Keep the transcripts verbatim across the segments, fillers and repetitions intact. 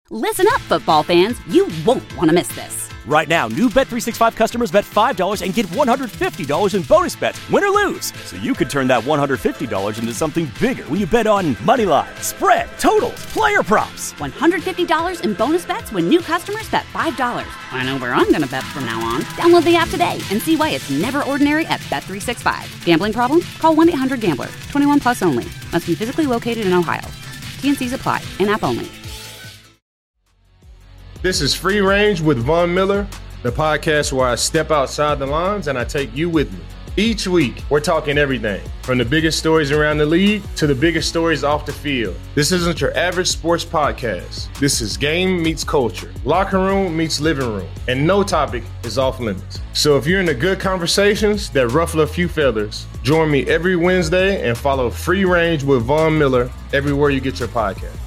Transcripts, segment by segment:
Listen up, football fans. You won't want to miss this. Right now, new Bet three sixty-five customers bet five dollars and get one hundred fifty dollars in bonus bets, win or lose. So you could turn that one hundred fifty dollars into something bigger when you bet on money line, spread, totals, player props. one hundred fifty dollars in bonus bets when new customers bet five dollars. I know where I'm going to bet from now on. Download the app today and see why it's never ordinary at Bet three sixty-five. Gambling problem? Call one eight hundred gambler. twenty-one plus only. Must be physically located in Ohio. T N Cs apply. In-app only. This is Free Range with Von Miller, the podcast where I step outside the lines and I take you with me. Each week, we're talking everything, from the biggest stories around the league to the biggest stories off the field. This isn't your average sports podcast. This is game meets culture, locker room meets living room, and no topic is off limits. So if you're into good conversations that ruffle a few feathers, join me every Wednesday and follow Free Range with Von Miller everywhere you get your podcast.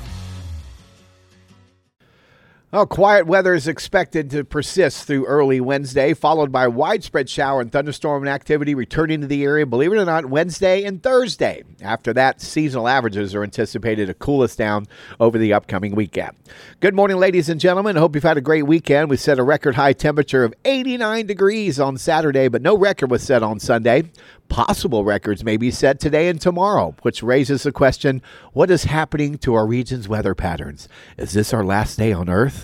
Well, quiet weather is expected to persist through early Wednesday, followed by widespread shower and thunderstorm activity returning to the area, believe it or not, Wednesday and Thursday. After that, seasonal averages are anticipated to cool us down over the upcoming weekend. Good morning, ladies and gentlemen. I hope you've had a great weekend. We set a record high temperature of eighty-nine degrees on Saturday, but no record was set on Sunday. Possible records may be set today and tomorrow, which raises the question, what is happening to our region's weather patterns? Is this our last day on Earth?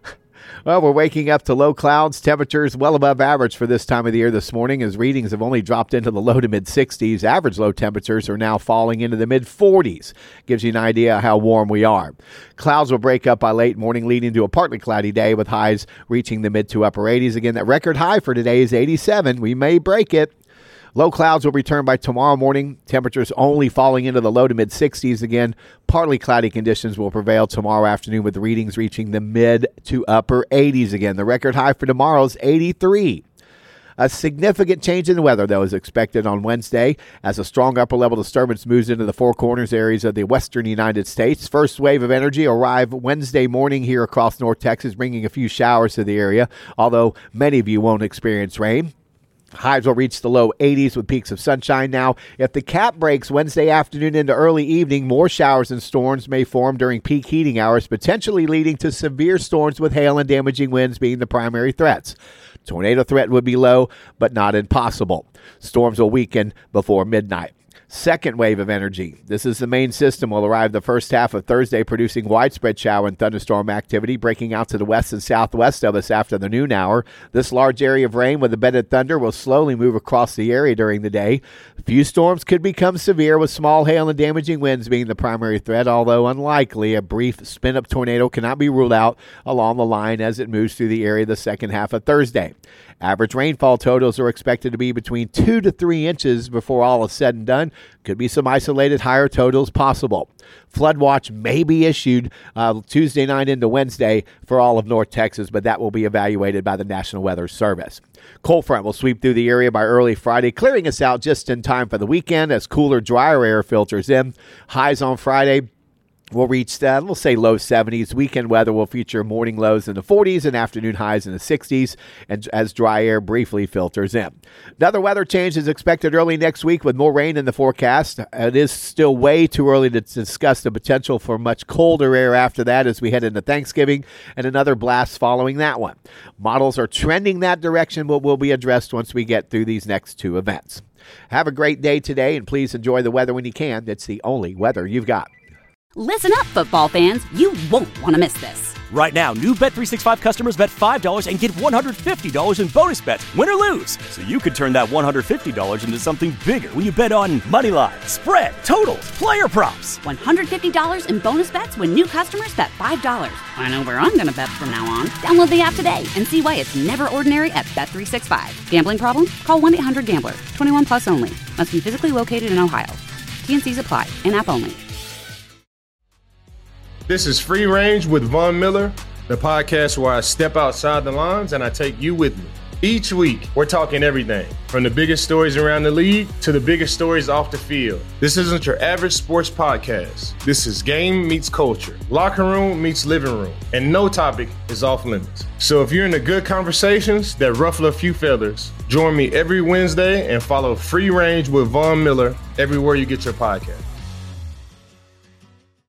Well, we're waking up to low clouds, temperatures well above average for this time of the year this morning, as readings have only dropped into the low to mid sixties. Average low temperatures are now falling into the mid forties. Gives you an idea how warm we are. Clouds will break up by late morning, leading to a partly cloudy day with highs reaching the mid to upper eighties. Again, that record high for today is eighty-seven. We may break it. Low clouds will return by tomorrow morning. Temperatures only falling into the low to mid sixties again. Partly cloudy conditions will prevail tomorrow afternoon with readings reaching the mid to upper eighties again. The record high for tomorrow is eighty-three. A significant change in the weather, though, is expected on Wednesday as a strong upper-level disturbance moves into the Four Corners areas of the western United States. First wave of energy arrive Wednesday morning here across North Texas, bringing a few showers to the area, although many of you won't experience rain. Highs will reach the low eighties with peaks of sunshine. Now, if the cap breaks Wednesday afternoon into early evening, more showers and storms may form during peak heating hours, potentially leading to severe storms with hail and damaging winds being the primary threats. Tornado threat would be low, but not impossible. Storms will weaken before midnight. Second wave of energy. This is the main system will arrive the first half of Thursday, producing widespread shower and thunderstorm activity, breaking out to the west and southwest of us after the noon hour. This large area of rain with embedded thunder will slowly move across the area during the day. A few storms could become severe, with small hail and damaging winds being the primary threat, although unlikely. A brief spin-up tornado cannot be ruled out along the line as it moves through the area the second half of Thursday. Average rainfall totals are expected to be between two to three inches before all is said and done. Could be some isolated higher totals possible. Flood watch may be issued uh, Tuesday night into Wednesday for all of North Texas, but that will be evaluated by the National Weather Service. Cold front will sweep through the area by early Friday, clearing us out just in time for the weekend as cooler, drier air filters in. Highs on Friday will reach, uh, we'll say, low seventies. Weekend weather will feature morning lows in the forties and afternoon highs in the sixties, and as dry air briefly filters in. Another weather change is expected early next week with more rain in the forecast. It is still way too early to discuss the potential for much colder air after that as we head into Thanksgiving and another blast following that one. Models are trending that direction, but will be addressed once we get through these next two events. Have a great day today, and please enjoy the weather when you can. It's the only weather you've got. Listen up, football fans. You won't want to miss this. Right now, new Bet three sixty-five customers bet five dollars and get one hundred fifty dollars in bonus bets, win or lose. So you could turn that one hundred fifty dollars into something bigger when you bet on money line, spread, totals, player props. one hundred fifty dollars in bonus bets when new customers bet five dollars. I know where I'm going to bet from now on. Download the app today and see why it's never ordinary at Bet three sixty-five. Gambling problem? Call one eight hundred gambler. twenty-one plus only. Must be physically located in Ohio. T N Cs apply. In-app only. This is Free Range with Von Miller, the podcast where I step outside the lines and I take you with me. Each week, we're talking everything, from the biggest stories around the league to the biggest stories off the field. This isn't your average sports podcast. This is game meets culture, locker room meets living room, and no topic is off limits. So if you're into good conversations that ruffle a few feathers, join me every Wednesday and follow Free Range with Von Miller everywhere you get your podcast.